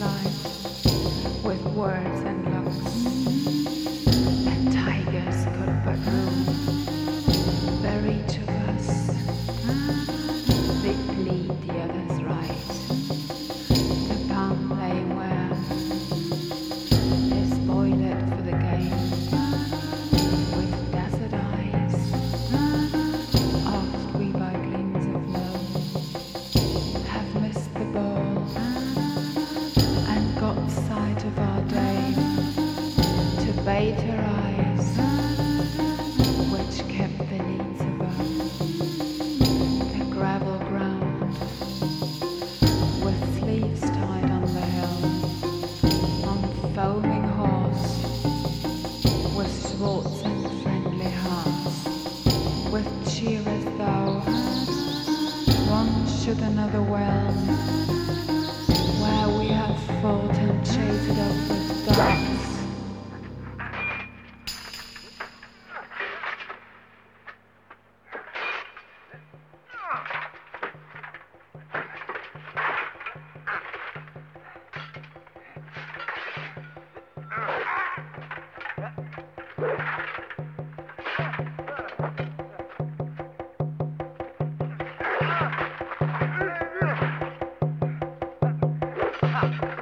light with words and looks that tigers could but rule. Where each of us they plead the other's right. The palm playing where they spoil it for the game with dazzled eyes. Asked we by gleams of love have missed the ball and got sight of our dame to bathe her eyes, which kept the leads above the gravel ground, with sleeves tied on the hill, on foaming horse, with swords and friendly hearts, with cheer as though one should another whelm, where we have fought and chased it up with darts. Ah!